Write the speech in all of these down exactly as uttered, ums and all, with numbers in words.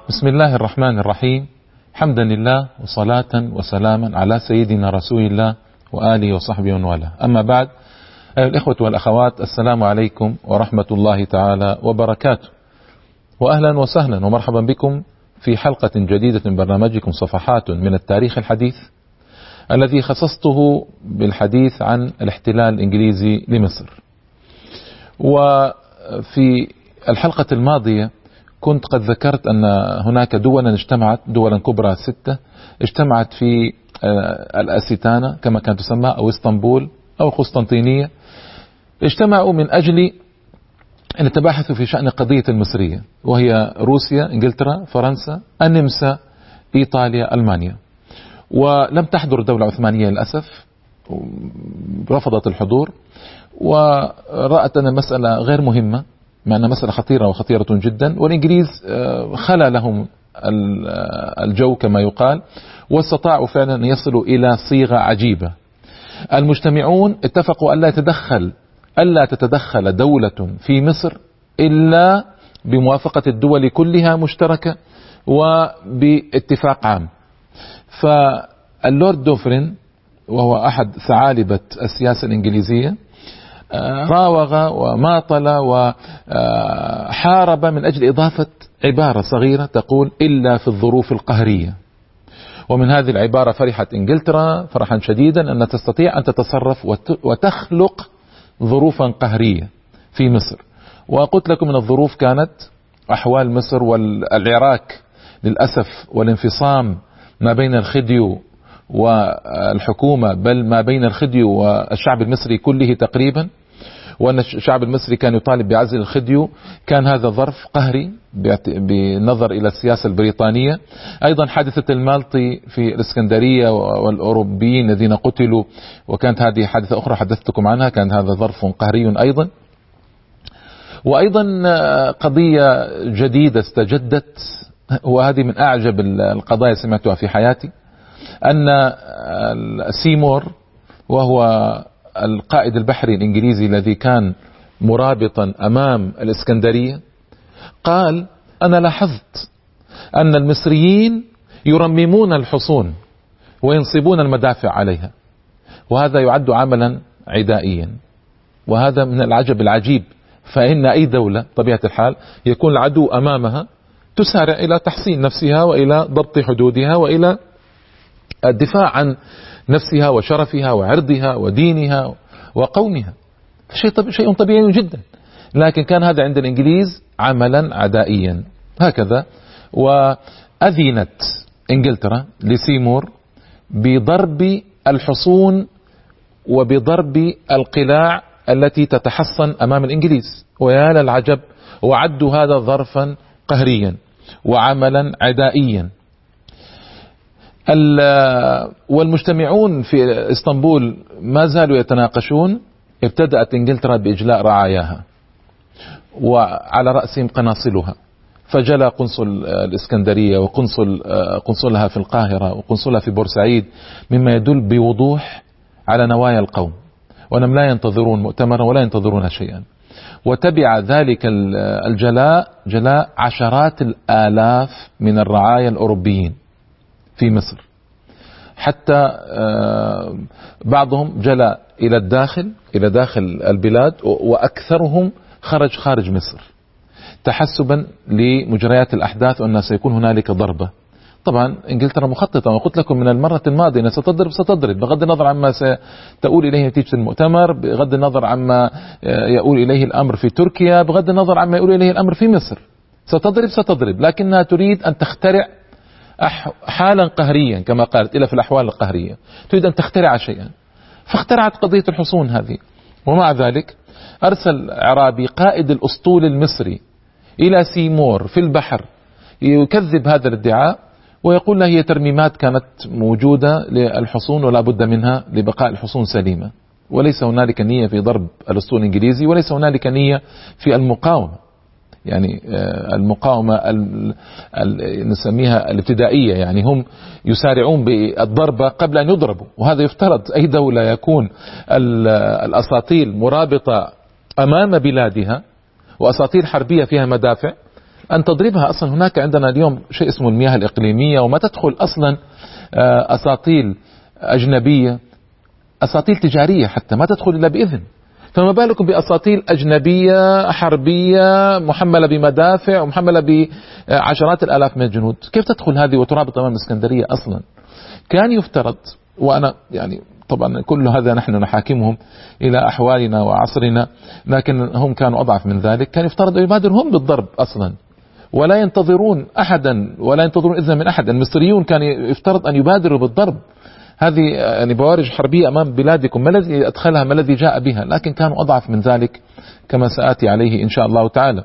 بسم الله الرحمن الرحيم. حمدا لله وصلاة وسلاما على سيدنا رسول الله وآله وصحبه ومن والاه. أما بعد، أيها الإخوة والأخوات، السلام عليكم ورحمة الله تعالى وبركاته، وأهلا وسهلا ومرحبا بكم في حلقة جديدة من برنامجكم صفحات من التاريخ الحديث، الذي خصصته بالحديث عن الاحتلال الإنجليزي لمصر. وفي الحلقة الماضية كنت قد ذكرت أن هناك دولا اجتمعت، دولا كبرى ستة اجتمعت في الأستانة كما كانت تسمى، أو اسطنبول أو قسطنطينية. اجتمعوا من أجل أن يتباحثوا في شأن قضية المصرية، وهي روسيا، إنجلترا، فرنسا، النمسا، إيطاليا، ألمانيا. ولم تحضر الدولة العثمانية للأسف، رفضت الحضور ورأت أن المسألة غير مهمة، مع أنها مسألة خطيرة وخطيرة جدا، والإنجليز خلى لهم الجو كما يقال، واستطاعوا فعلا أن يصلوا إلى صيغة عجيبة. المجتمعون اتفقوا ألا يتدخل ألا تتدخل دولة في مصر إلا بموافقة الدول كلها مشتركة وباتفاق عام. فاللورد دوفرين، وهو أحد ثعالبة السياسة الإنجليزية، راوغ وماطل وحارب من أجل إضافة عبارة صغيرة تقول إلا في الظروف القهرية. ومن هذه العبارة فرحت إنجلترا فرحا شديدا أن تستطيع أن تتصرف وتخلق ظروفا قهرية في مصر. وقلت لكم من الظروف كانت أحوال مصر والعراك للأسف، والانفصام ما بين الخديو والحكومة، بل ما بين الخديو والشعب المصري كله تقريبا، وأن الشعب المصري كان يطالب بعزل الخديو. كان هذا ظرف قهري بالنظر إلى السياسة البريطانية. أيضا حادثة المالطي في الإسكندرية والأوروبيين الذين قتلوا، وكانت هذه حادثة أخرى حدثتكم عنها، كان هذا ظرف قهري أيضا. وأيضا قضية جديدة استجدت، وهذه من أعجب القضايا سمعتها في حياتي، أن سيمور، وهو القائد البحري الإنجليزي الذي كان مرابطا أمام الإسكندرية، قال: أنا لاحظت أن المصريين يرممون الحصون وينصبون المدافع عليها، وهذا يعد عملا عدائيا. وهذا من العجب العجيب، فإن أي دولة طبيعة الحال يكون العدو أمامها تسارع إلى تحصين نفسها وإلى ضبط حدودها وإلى الدفاع عن نفسها وشرفها وعرضها ودينها وقومها، شيء طبيعي شيء طبيعي جدا. لكن كان هذا عند الإنجليز عملا عدائيا هكذا. وأذنت إنجلترا لسيمور بضرب الحصون وبضرب القلاع التي تتحصن أمام الإنجليز، ويا للعجب، وعدوا هذا ظرفا قهريا وعملا عدائيا. والمجتمعون في اسطنبول ما زالوا يتناقشون. ابتدأت إنجلترا بإجلاء رعاياها، وعلى رأسهم قناصلها، فجلى قنصل الإسكندرية وقنصل قنصلها في القاهرة وقنصلها في بورسعيد، مما يدل بوضوح على نوايا القوم، وأنهم لا ينتظرون مؤتمرا ولا ينتظرون شيئا. وتبع ذلك الجلاء جلاء عشرات الآلاف من الرعايا الأوروبيين في مصر، حتى بعضهم جلى إلى الداخل إلى داخل البلاد، وأكثرهم خرج خارج مصر تحسبا لمجريات الأحداث وأن سيكون هنالك ضربة. طبعا إنجلترا مخططة، وقلت لكم من المرة الماضية أنها ستضرب ستضرب بغض النظر عما ستؤول إليه نتيجة المؤتمر، بغض النظر عما يؤول إليه الأمر في تركيا، بغض النظر عما يؤول إليه الأمر في مصر. ستضرب ستضرب لكنها تريد أن تخترع حالا قهريا كما قالت، إلى في الأحوال القهرية تريد أن تخترع شيئا، فاخترعت قضية الحصون هذه. ومع ذلك أرسل عرابي قائد الأسطول المصري إلى سيمور في البحر يكذب هذا الادعاء، ويقول له هي ترميمات كانت موجودة للحصون ولا بد منها لبقاء الحصون سليمة، وليس هنالك نية في ضرب الأسطول الإنجليزي، وليس هنالك نية في المقاومة، يعني المقاومة نسميها الابتدائية، يعني هم يسارعون بالضربة قبل أن يضربوا. وهذا يفترض أي دولة يكون الأساطيل مرابطة أمام بلادها وأساطيل حربية فيها مدافع، أن تضربها. أصلا هناك عندنا اليوم شيء اسمه المياه الإقليمية، وما تدخل أصلا أساطيل أجنبية، أساطيل تجارية حتى ما تدخل إلا بإذن، فما بالكم بأساطيل أجنبية حربية محملة بمدافع ومحملة بعشرات الآلاف من الجنود؟ كيف تدخل هذه وترابط أمام الإسكندرية أصلا؟ كان يفترض، وأنا يعني طبعا كل هذا نحن نحاكمهم إلى أحوالنا وعصرنا، لكن هم كانوا أضعف من ذلك. كان يفترض أن يبادرهم بالضرب أصلا، ولا ينتظرون أحدا ولا ينتظرون إذن من أحد. المصريون كان يفترض أن يبادروا بالضرب. هذه يعني بوارج حربية أمام بلادكم، ما الذي أدخلها، ما الذي جاء بها؟ لكن كانوا أضعف من ذلك كما سآتي عليه إن شاء الله تعالى.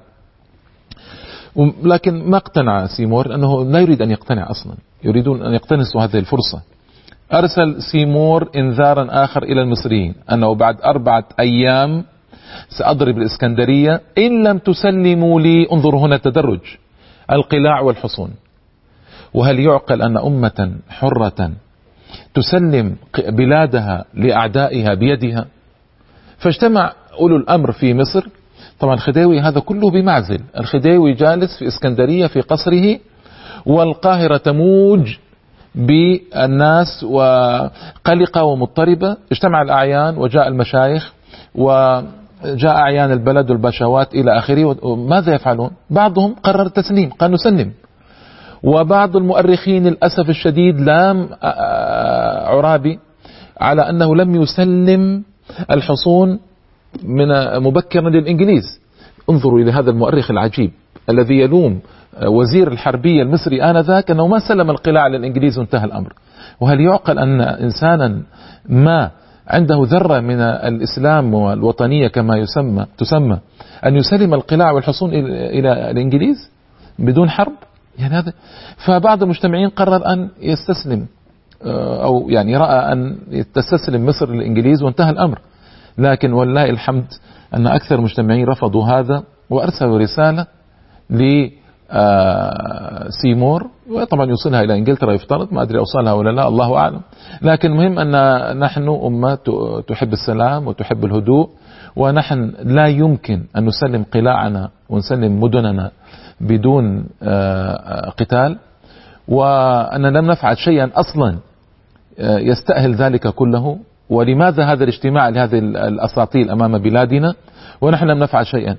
لكن ما اقتنع سيمور، أنه لا يريد أن يقتنع أصلا، يريدون أن يقتنصوا هذه الفرصة. أرسل سيمور إنذارا آخر إلى المصريين أنه بعد أربعة أيام سأضرب الإسكندرية إن لم تسلموا لي، انظروا هنا التدرج، القلاع والحصون. وهل يعقل أن أمة حرة تسلم بلادها لأعدائها بيدها؟ فاجتمع أولو الأمر في مصر. طبعا الخديوي هذا كله بمعزل، الخديوي جالس في إسكندرية في قصره، والقاهرة تموج بالناس وقلقة ومضطربة. اجتمع الأعيان وجاء المشايخ وجاء أعيان البلد والبشوات إلى آخره. وماذا يفعلون؟ بعضهم قرر التسليم، قال نسلم، وبعض المؤرخين للأسف الشديد لام عرابي على أنه لم يسلم الحصون من مبكرا للإنجليز. انظروا إلى هذا المؤرخ العجيب الذي يلوم وزير الحربية المصري آنذاك أنه ما سلم القلاع للإنجليز وانتهى الأمر. وهل يعقل أن إنسانا ما عنده ذرة من الإسلام والوطنية كما يسمى تسمى أن يسلم القلاع والحصون إلى الإنجليز بدون حرب؟ يعني هذا. فبعض المجتمعين قرر أن يستسلم، أو يعني رأى أن تستسلم مصر للإنجليز وانتهى الأمر. لكن والله الحمد أن أكثر المجتمعين رفضوا هذا، وأرسلوا رسالة لسيمور، وطبعا يوصلها إلى إنجلترا يفترض، ما أدري أوصلها ولا لا، الله أعلم. لكن المهم أن نحن أمة تحب السلام وتحب الهدوء، ونحن لا يمكن أن نسلم قلاعنا ونسلم مدننا بدون قتال، وأن لم نفعل شيئا أصلا يستأهل ذلك كله. ولماذا هذا الاجتماع لهذه الأساطيل أمام بلادنا ونحن لم نفعل شيئا؟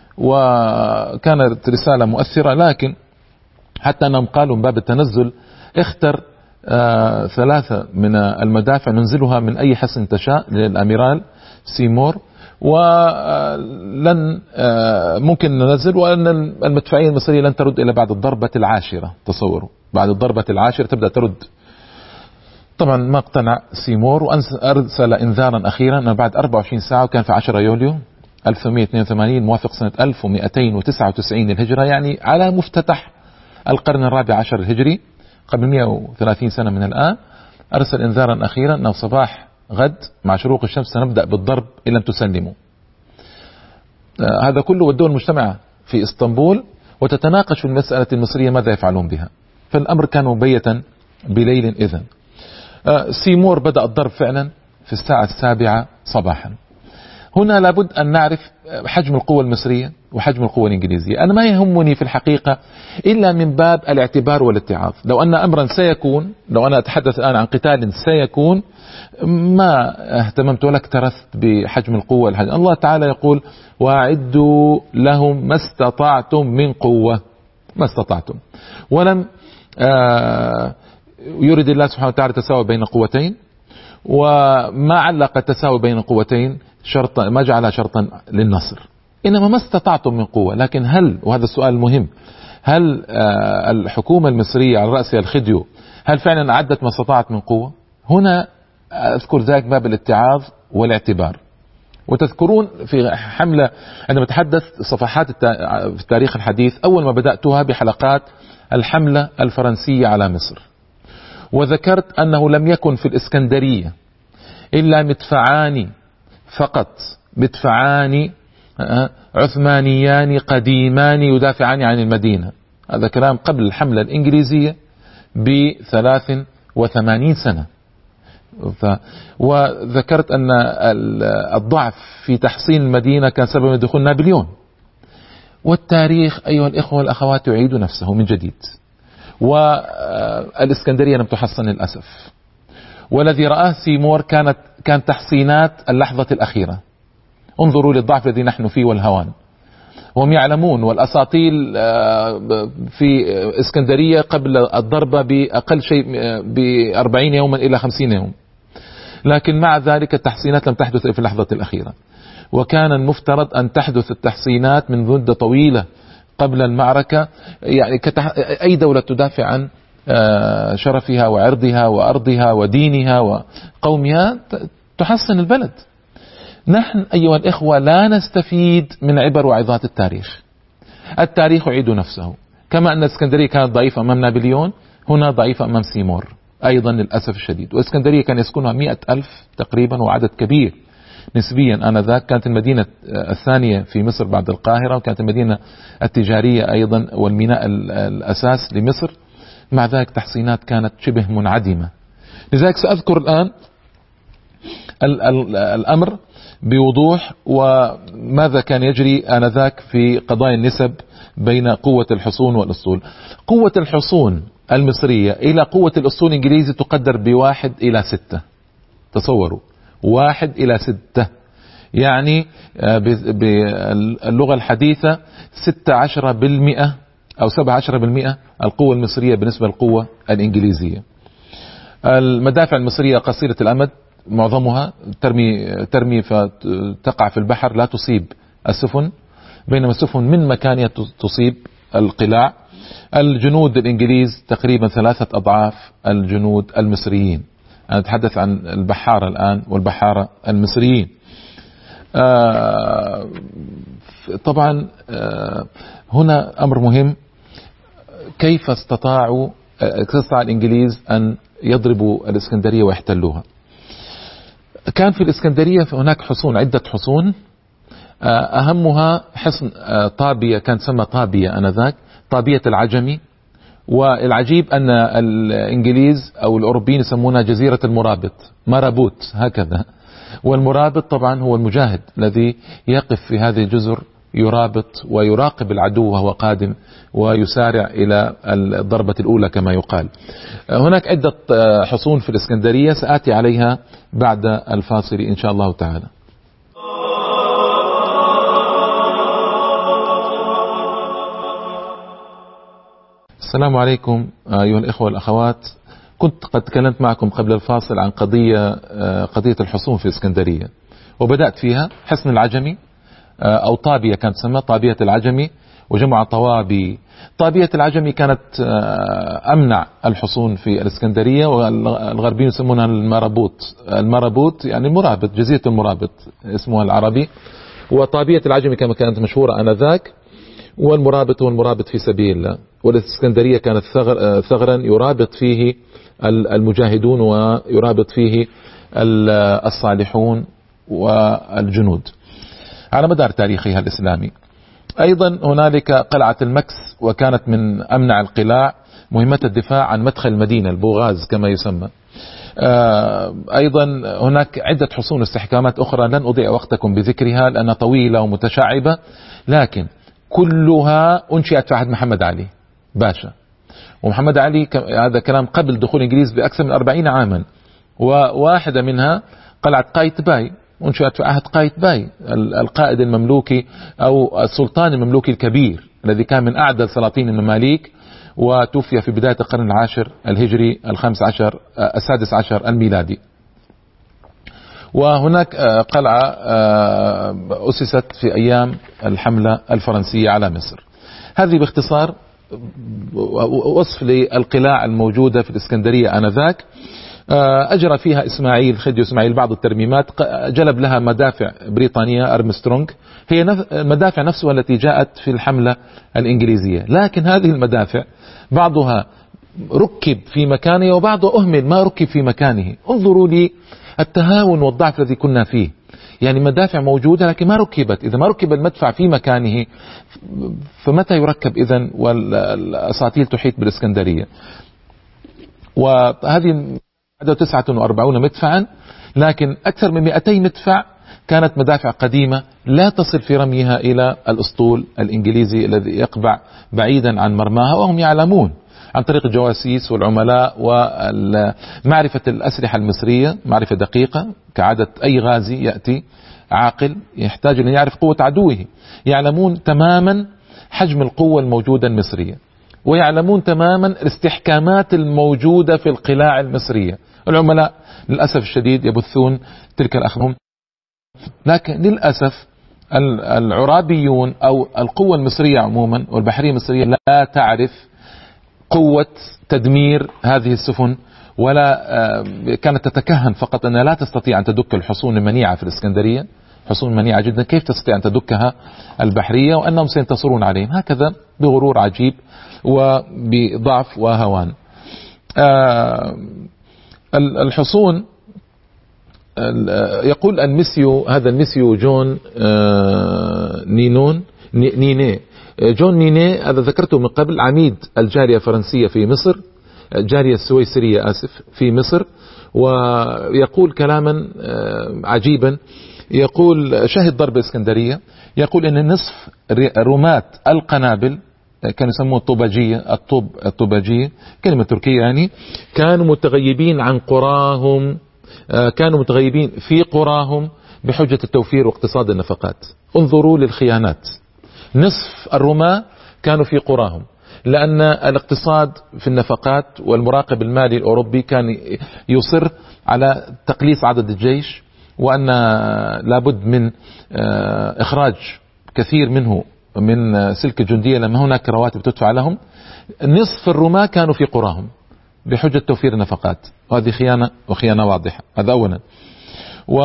وكانت رسالة مؤثرة. لكن حتى أنهم قالوا من باب التنزل اختر آه ثلاثة من المدافع ننزلها من أي حصن تشاء للأميرال سيمور، ولن آه ممكن ننزل، وأن المدفعية المصرية لن ترد إلا بعد الضربة العاشرة. تصوروا بعد الضربة العاشرة تبدأ ترد. طبعا ما اقتنع سيمور، وأرسل إنذارا أخيرا أن بعد أربعة وعشرين ساعة، وكان في عشرة يوليو ألف ومئة واثنين وثمانين موافق سنة ألف ومئتين وتسعة وتسعين للهجرة، يعني على مفتتح القرن الرابع عشر الهجري، قبل مئة وثلاثين سنة من الآن. أرسل إنذارا أخيرا أنه صباح غد مع شروق الشمس سنبدأ بالضرب إن لم تسلموا. آه هذا كله، والدول المجتمعة في اسطنبول وتتناقش في المسألة المصرية ماذا يفعلون بها. فالأمر كان مبيتا بليل إذن. آه سيمور بدأ الضرب فعلا في الساعة السابعة صباحا. هنا لابد أن نعرف حجم القوة المصرية وحجم القوة الإنجليزية. أنا ما يهمني في الحقيقة إلا من باب الاعتبار والاتعاظ. لو أن أمرا سيكون، لو أنا أتحدث الآن عن قتال سيكون، ما اهتممت ولا اكترثت بحجم القوة. الحجم. الله تعالى يقول وأعدوا لهم ما استطعتم من قوة، ما استطعتم. ولم آه يريد الله سبحانه وتعالى تساوي بين قوتين، وما علق التساوي بين قوتين شرطا، ما جعلها شرطا للنصر، إنما ما استطعتم من قوة. لكن هل، وهذا السؤال المهم، هل آه الحكومة المصرية على رأسها الخديو هل فعلا أعدت ما استطاعت من قوة؟ هنا أذكر ذلك باب الاتعاظ والاعتبار. وتذكرون في حملة عندما تحدث صفحات في التاريخ الحديث، أول ما بدأتها بحلقات الحملة الفرنسية على مصر، وذكرت أنه لم يكن في الإسكندرية إلا مدفعان فقط، مدفعان عثمانيان قديمان يدافعان عن المدينة. هذا كلام قبل الحملة الإنجليزية بثلاث وثمانين سنة. ف... وذكرت أن الضعف في تحصين المدينة كان سبب دخول نابليون. والتاريخ أيها الإخوة والأخوات يعيد نفسه من جديد، والإسكندرية لم تحصن للأسف، والذي رآه سيمور كانت كان تحصينات اللحظة الأخيرة. انظروا للضعف الذي نحن فيه والهوان. هم يعلمون، والأساطيل في إسكندرية قبل الضربة بأقل شيء بأربعين يوما إلى خمسين يوم، لكن مع ذلك التحصينات لم تحدث في اللحظة الأخيرة، وكان المفترض أن تحدث التحصينات من مدة طويلة قبل المعركة. يعني أي دولة تدافع عن شرفها وعرضها وأرضها ودينها وقومها تحصن البلد. نحن أيها الإخوة لا نستفيد من عبر وعظات التاريخ. التاريخ يعيد نفسه، كما أن اسكندرية كانت ضعيفة أمام نابليون، هنا ضعيفة أمام سيمور أيضا للأسف الشديد. واسكندرية كان يسكنها مئة ألف تقريبا، وعدد كبير نسبيا آنذاك. كانت المدينة الثانية في مصر بعد القاهرة، وكانت المدينة التجارية أيضا والميناء الأساس لمصر. مع ذلك تحصينات كانت شبه منعدمة. لذلك سأذكر الآن ال ال الأمر بوضوح، وماذا كان يجري آنذاك في قضايا النسب بين قوة الحصون والأسطول. قوة الحصون المصرية إلى قوة الأسطول الإنجليزي تقدر بواحد إلى ستة. تصوروا، واحد إلى ستة، يعني باللغة الحديثة ستة عشر بالمئة أو سبعة عشر بالمئة القوة المصرية بالنسبة للقوة الإنجليزية. المدافع المصرية قصيرة الأمد، معظمها ترمي ترمي فتقع في البحر، لا تصيب السفن، بينما السفن من مكانها تصيب القلاع. الجنود الإنجليز تقريبا ثلاثة أضعاف الجنود المصريين. أنا أتحدث عن البحارة الآن والبحارة المصريين. آه طبعا آه هنا أمر مهم، كيف استطاعوا استطاع الإنجليز أن يضربوا الإسكندرية ويحتلوها. كان في الإسكندرية هناك حصون، عدة حصون، أهمها حصن طابية، كان سمى طابية آنذاك، طابية العجمي. والعجيب أن الإنجليز أو الأوروبيين يسمونها جزيرة المرابط، مرابوت هكذا. والمرابط طبعا هو المجاهد الذي يقف في هذه الجزر يرابط ويراقب العدو وهو قادم ويسارع إلى الضربة الأولى كما يقال. هناك عدة حصون في الإسكندرية سآتي عليها بعد الفاصل إن شاء الله تعالى. السلام عليكم أيها الإخوة والأخوات. كنت قد تكلمت معكم قبل الفاصل عن قضية قضية الحصون في الإسكندرية، وبدأت فيها حصن العجمي أو طابية، كانت تسمى طابية العجمي وجمع طوابي. طابية العجمي كانت أمنع الحصون في الإسكندرية، والغربيين يسمونها المرابوت. المرابوت يعني المرابط، جزيرة المرابط اسمها العربي. وطابية العجمي كما كانت مشهورة آنذاك، والمرابط هو المرابط في سبيل الله. والإسكندرية كانت ثغر ثغرا يرابط فيه المجاهدون ويرابط فيه الصالحون والجنود على مدار تاريخها الإسلامي. أيضا هنالك قلعة المكس، وكانت من أمنع القلاع، مهمة الدفاع عن مدخل المدينة، البوغاز كما يسمى. أيضا هناك عدة حصون واستحكامات أخرى لن أضيع وقتكم بذكرها لأنها طويلة ومتشعبة، لكن كلها أنشئت في عهد محمد علي باشا. ومحمد علي هذا كلام قبل دخول الإنجليز بأكثر من أربعين عاما. وواحدة منها قلعة قايتباي، أنشئت في عهد قايتباي القائد المملوكي أو السلطان المملوكي الكبير الذي كان من أعدل سلاطين المماليك، وتوفي في بداية القرن العاشر الهجري الخامس عشر السادس عشر الميلادي. وهناك قلعة أسست في أيام الحملة الفرنسية على مصر. هذه باختصار وصف للقلاع الموجودة في الإسكندرية آنذاك. أجرى فيها إسماعيل خديو إسماعيل بعض الترميمات، جلب لها مدافع بريطانية أرمسترونغ، هي المدافع نفسها التي جاءت في الحملة الإنجليزية. لكن هذه المدافع بعضها ركب في مكانه وبعضها أهمل ما ركب في مكانه. انظروا لي التهاون والضعف الذي كنا فيه، يعني مدافع موجودة لكن ما ركبت. إذا ما ركب المدفع في مكانه فمتى يركب إذن والأساطيل تحيط بالإسكندرية؟ وهذه تسعة وأربعين مدفعا، لكن أكثر من مئتي مدفع كانت مدافع قديمة لا تصل في رميها إلى الأسطول الإنجليزي الذي يقبع بعيدا عن مرماها، وهم يعلمون عن طريق الجواسيس والعملاء ومعرفة الأسلحة المصرية معرفة دقيقة كعادة أي غازي يأتي عاقل يحتاج أن يعرف قوة عدوه. يعلمون تماما حجم القوة الموجودة المصرية، ويعلمون تماما الاستحكامات الموجودة في القلاع المصرية. العملاء للأسف الشديد يبثون تلك الأخبار، لكن للأسف العرابيون أو القوة المصرية عموما والبحرية المصرية لا تعرف قوة تدمير هذه السفن، ولا كانت تتكهن فقط أنها لا تستطيع أن تدك الحصون المنيعة في الإسكندرية، حصون منيعة جدا، كيف تستطيع أن تدكها البحرية وأنهم سينتصرون عليهم، هكذا بغرور عجيب وبضعف وهوان. الحصون يقول المسيو هذا المسيو جون نينون نيني جون نيني هذا ذكرته من قبل، عميد الجالية الفرنسية في مصر، الجالية السويسرية آسف في مصر، ويقول كلاما عجيبا. يقول شهد ضرب الإسكندرية، يقول ان نصف رماة القنابل كانوا يسموه الطوباجية، الطوب الطوباجية كلمة تركية يعني، كانوا متغيبين عن قراهم، كانوا متغيبين في قراهم بحجة التوفير واقتصاد النفقات. انظروا للخيانات، نصف الرماة كانوا في قراهم لأن الاقتصاد في النفقات والمراقب المالي الأوروبي كان يصر على تقليص عدد الجيش، وأن لابد من إخراج كثير منه من سلك الجندية لما هناك رواتب تدفع لهم. نصف الرماة كانوا في قراهم بحجة توفير النفقات، وهذه خيانة وخيانة واضحة. هذا أولا. و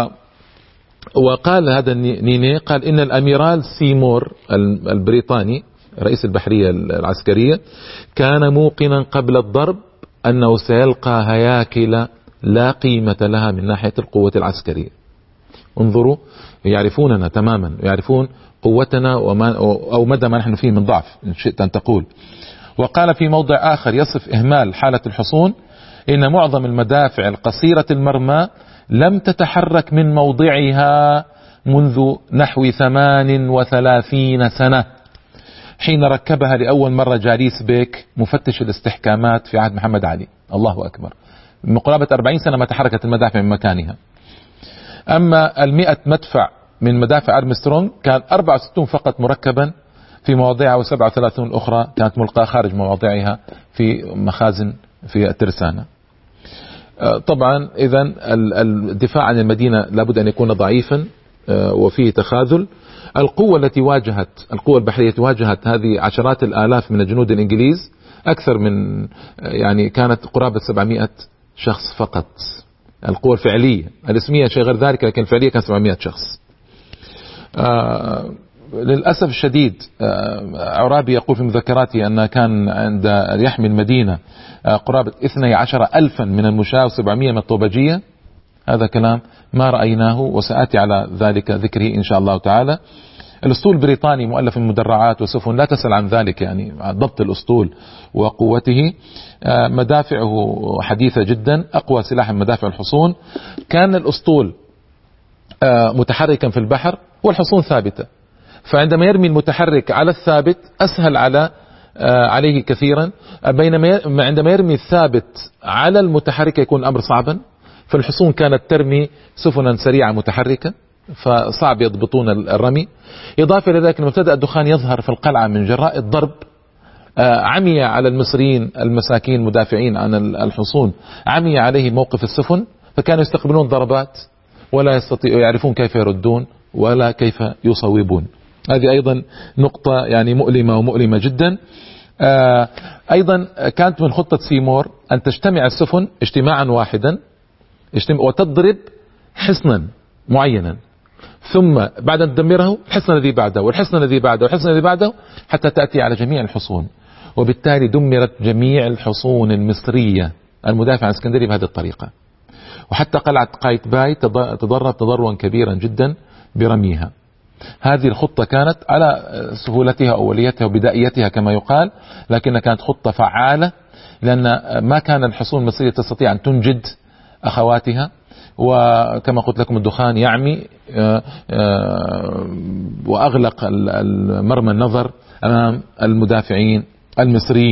وقال هذا نيني قال إن الأميرال سيمور البريطاني رئيس البحرية العسكرية كان موقنا قبل الضرب أنه سيلقى هياكل لا قيمة لها من ناحية القوة العسكرية. انظروا، يعرفوننا تماما، يعرفون قوتنا وما أو مدى ما نحن فيه من ضعف إن شئت أن تقول. وقال في موضع آخر يصف إهمال حالة الحصون إن معظم المدافع القصيرة المرمى لم تتحرك من موضعها منذ نحو ثمان وثلاثين سنة حين ركبها لأول مرة جاليس بيك مفتش الاستحكامات في عهد محمد علي. الله أكبر، من قرابة أربعين سنة ما تحركت المدافع من مكانها. أما المئة مدفع من مدافع أرمسترونغ كان أربعة وستين فقط مركبا في مواضعها، وسبعة وثلاثين الأخرى كانت ملقاة خارج مواضعها في مخازن في الترسانة. طبعا إذا الدفاع عن المدينة لابد أن يكون ضعيفا وفيه تخاذل. القوة التي واجهت القوة البحرية التي واجهت هذه عشرات الآلاف من الجنود الإنجليز أكثر من يعني كانت قرابة سبعمائة شخص فقط. القوة الفعلية، الاسمية شيء غير ذلك، لكن الفعلية كان سبعمائة شخص. آه للأسف الشديد آه عرابي يقول في مذكراته أن كان عند يحمي المدينة آه قرابة اثني عشر ألفا من المشاة وسبعمائة من الطوباجية. هذا كلام ما رأيناه وسآتي على ذلك ذكره إن شاء الله تعالى. الأسطول البريطاني مؤلف من مدرعات وسفن، لا تسأل عن ذلك يعني ضبط الأسطول وقوته. مدافعه حديثة جدا، أقوى سلاح من مدافع الحصون. كان الأسطول متحركا في البحر والحصون ثابتة، فعندما يرمي المتحرك على الثابت أسهل على عليه كثيرا، بينما عندما يرمي الثابت على المتحرك يكون الأمر صعبا. فالحصون كانت ترمي سفنا سريعة متحركة فصعب يضبطون الرمي. إضافة إلى ذلك مبتدأ الدخان يظهر في القلعة من جراء الضرب، عمي على المصريين المساكين مدافعين عن الحصون، عمي عليه موقف السفن، فكانوا يستقبلون ضربات ولا يستطيعوا يعرفون كيف يردون ولا كيف يصوبون. هذه أيضا نقطة يعني مؤلمة ومؤلمة جدا. أيضا كانت من خطة سيمور أن تجتمع السفن اجتماعا واحدا وتضرب حصنا معينا، ثم بعد أن تدمره الحصن الذي بعده والحصن الذي بعده والحصن الذي بعده حتى تأتي على جميع الحصون. وبالتالي دمرت جميع الحصون المصرية المدافعة عن اسكندرية بهذه الطريقة، وحتى قلعة قايتباي تضرر تضررا كبيرا جدا برميها. هذه الخطة كانت على سهولتها أوليتها وبدائيتها كما يقال، لكنها كانت خطة فعالة، لأن ما كان الحصون المصرية تستطيع أن تنجد أخواتها، وكما قلت لكم الدخان يعمي وأغلق مرمى النظر أمام المدافعين المصريين.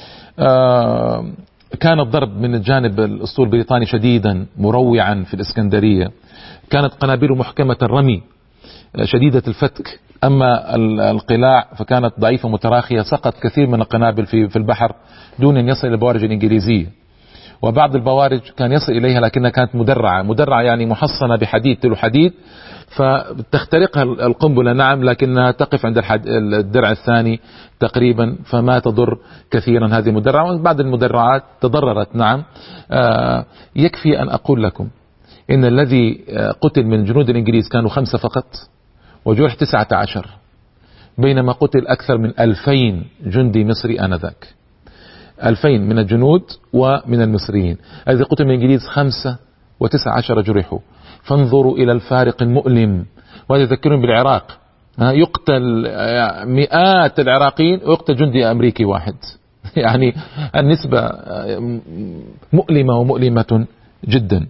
كان الضرب من الجانب الأسطول البريطاني شديدا مروعا في الإسكندرية، كانت قنابل محكمة الرمي شديدة الفتك، أما القلاع فكانت ضعيفة متراخية، سقط كثير من القنابل في البحر دون أن يصل إلى البوارج الإنجليزية، وبعض البوارج كان يصل إليها لكنها كانت مدرعة مدرعة يعني محصنة بحديد تلو حديد، فتخترقها القنبلة نعم، لكنها تقف عند الدرع الثاني تقريبا فما تضر كثيرا هذه المدرعة، وبعض المدرعات تضررت نعم. يكفي أن أقول لكم إن الذي قتل من جنود الإنجليز كانوا خمسة فقط وجرح تسعة عشر، بينما قتل أكثر من ألفين جندي مصري آنذاك، ألفين من الجنود ومن المصريين. الذي قتل من الإنجليز خمسة وتسعة عشر جرحوا، فانظروا إلى الفارق المؤلم. وهذا يذكرون بالعراق، يقتل مئات العراقيين ويقتل جندي أمريكي واحد يعني النسبة مؤلمة ومؤلمة جدا.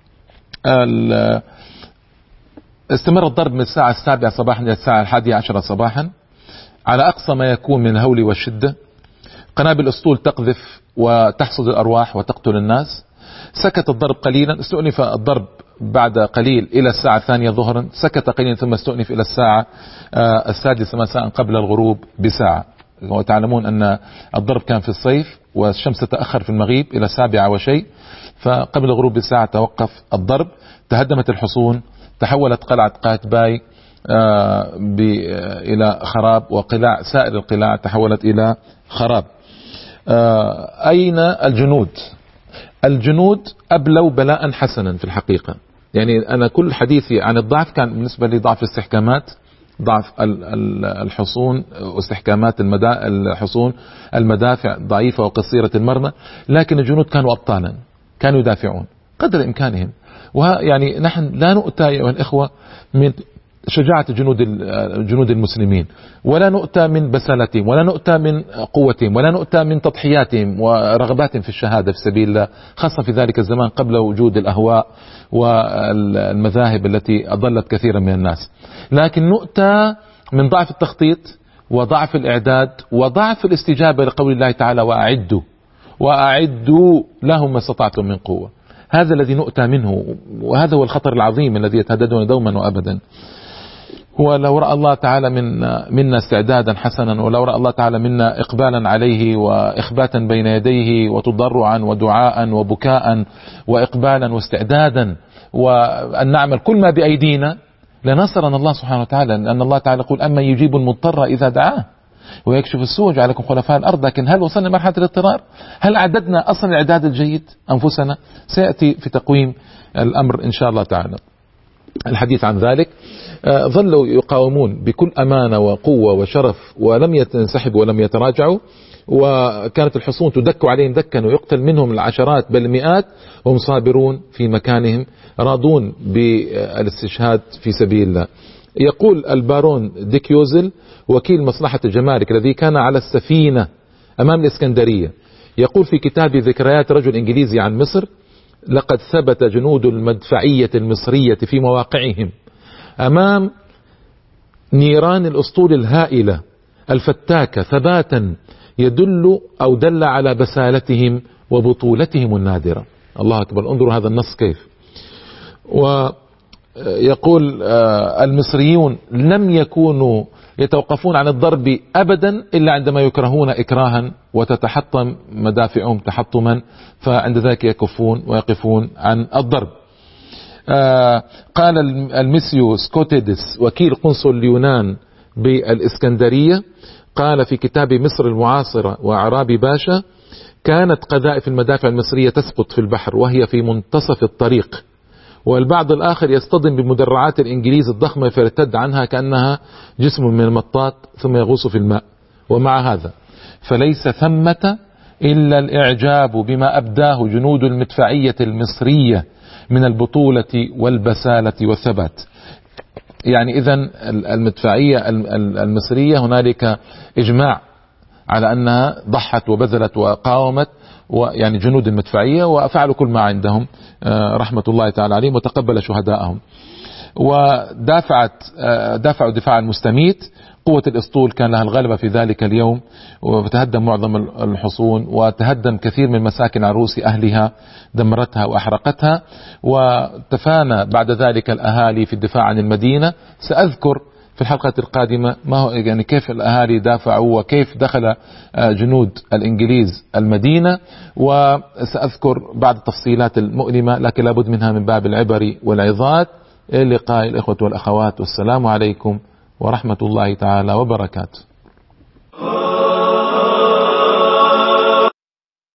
استمر الضرب من الساعة السابعة صباحا إلى الساعة الحادية عشرة صباحا على أقصى ما يكون من الهول والشدة. قنابل الأسطول تقذف وتحصد الأرواح وتقتل الناس. سكت الضرب قليلا، استؤنف الضرب بعد قليل إلى الساعة الثانية ظهرا، سكت قليلا ثم استؤنف إلى الساعة السادسة مساء قبل الغروب بساعة. وتعلمون أن الضرب كان في الصيف والشمس تتأخر في المغيب إلى السابعة وشيء، فقبل الغروب بساعة توقف الضرب. تهدمت الحصون، تحولت قلعة قايتباي إلى خراب، وقلاع سائر القلاع تحولت إلى خراب. أين الجنود؟ الجنود أبلوا بلاء حسنا في الحقيقة. يعني أنا كل حديثي عن الضعف كان بالنسبة لي ضعف الاستحكامات، ضعف الحصون واستحكامات الحصون، المدافع ضعيفة وقصيرة المرمى، لكن الجنود كانوا أبطالا، كانوا يدافعون قدر إمكانهم. ويعني نحن لا نؤتى أيها الإخوة من شجاعة جنود الجنود المسلمين، ولا نؤتى من بسالتهم، ولا نؤتى من قوتهم، ولا نؤتى من تضحياتهم ورغباتهم في الشهادة في سبيل الله، خاصة في ذلك الزمان قبل وجود الأهواء والمذاهب التي أضلت كثيرا من الناس. لكن نؤتى من ضعف التخطيط وضعف الإعداد وضعف الاستجابة لقول الله تعالى: وأعدوا وأعدوا لهم ما استطعتم من قوة. هذا الذي نؤتى منه، وهذا هو الخطر العظيم الذي يتهددنا دوما وأبدا. ولو رأى الله تعالى منا, منا استعدادا حسنا، ولو رأى الله تعالى منا إقبالا عليه وإخباتا بين يديه وتضرعا ودعاء وبكاء وإقبالا واستعدادا، وأن نعمل كل ما بأيدينا، لنصرنا الله سبحانه وتعالى. لأن الله تعالى يقول: أما يجيب المضطر إذا دعاه ويكشف السوء وجعلكم خلفاء الأرض. لكن هل وصلنا مرحلة الاضطرار؟ هل أعددنا أصلا الإعداد الجيد أنفسنا؟ سيأتي في تقويم الأمر إن شاء الله تعالى الحديث عن ذلك. ظلوا يقاومون بكل أمانة وقوة وشرف، ولم ينسحبوا ولم يتراجعوا، وكانت الحصون تدك عليهم دكا ويقتل منهم العشرات بل المئات، وهم صابرون في مكانهم راضون بالاستشهاد في سبيل الله. يقول البارون ديكيوزل وكيل مصلحة الجمارك الذي كان على السفينة أمام الإسكندرية، يقول في كتاب ذكريات رجل إنجليزي عن مصر: لقد ثبت جنود المدفعية المصرية في مواقعهم أمام نيران الأسطول الهائلة الفتاكة ثباتا يدل أو دل على بسالتهم وبطولتهم النادرة. الله أكبر، انظروا هذا النص كيف. ويقول المصريون لم يكونوا يتوقفون عن الضرب أبدا إلا عندما يكرهون إكراها وتتحطم مدافعهم تحطما، فعند ذلك يكفون ويقفون عن الضرب. آه قال المسيو سكوتيدس وكيل قنصل اليونان بالإسكندرية، قال في كتاب مصر المعاصرة وأعرابي باشا: كانت قذائف المدافع المصرية تسقط في البحر وهي في منتصف الطريق، والبعض الآخر يصطدم بمدرعات الإنجليز الضخمة فيرتد عنها كأنها جسم من المطاط ثم يغوص في الماء. ومع هذا فليس ثمة إلا الإعجاب بما أبداه جنود المدفعية المصرية من البطولة والبسالة والثبات. يعني إذن المدفعية المصرية هنالك إجماع على أنها ضحت وبذلت وقاومت ويعني جنود المدفعية، وفعلوا كل ما عندهم رحمة الله تعالى عليهم، وتقبل شهدائهم. ودافعت دافعوا دفاع المستميت. قوة الأسطول كان لها الغلبة في ذلك اليوم، وتهدم معظم الحصون، وتهدم كثير من مساكن عروس أهلها، دمرتها وأحرقتها. وتفانى بعد ذلك الأهالي في الدفاع عن المدينة. سأذكر في الحلقة القادمة ما هو يعني كيف الأهالي دافعوا، وكيف دخل جنود الإنجليز المدينة، وسأذكر بعض التفصيلات المؤلمة لكن لابد منها من باب العبر والعظات. إلى اللقاء الإخوة والأخوات، والسلام عليكم ورحمة الله تعالى وبركاته.